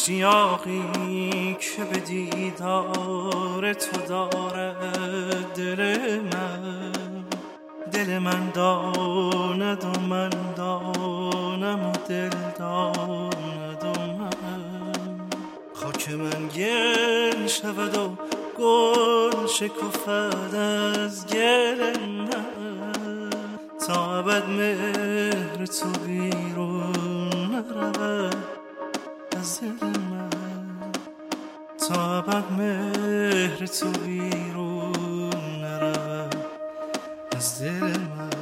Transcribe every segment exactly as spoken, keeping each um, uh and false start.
اشتیاقی که به دیدار تو داره دل من دل من داند و من دانم و دل داند و من خاک من گل شود و گل شکفد از گل من تا ابد مهر تو بیرون نرود از دل من تا ابد مهر تو بیرون نرود از دل من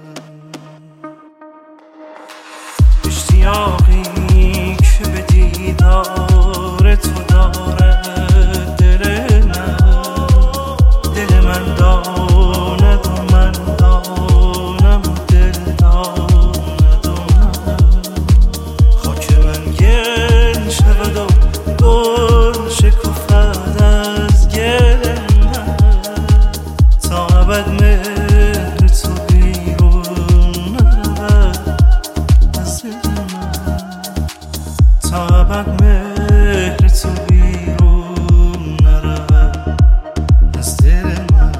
اشتیاقی که به دیدار تو داره دل من دل من داند و من دانم و دل داند و من خاک من گل شود و گل شکفد از گل من تا ابد مهر تو بیرون نرود از دل من تا ابد مهر تو بیرون نرود از دل من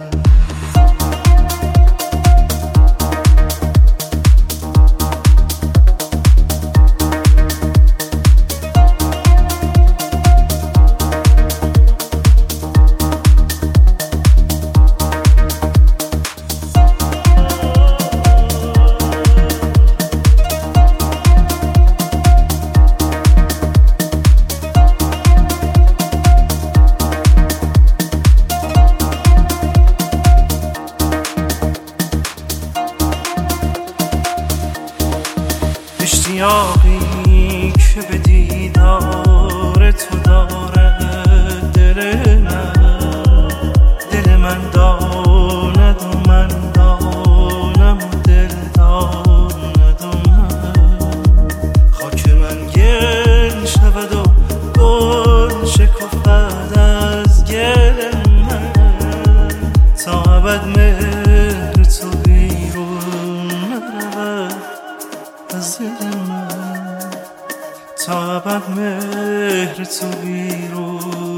اشتیاقی که به دیدار تو داره دل من دل من داند و من دانم و دل داند و من خاک من گل شود و گل شکفد از گل من تا ابد مهر تو بیرون نرود از دل من تا ابد مهر تو بیرون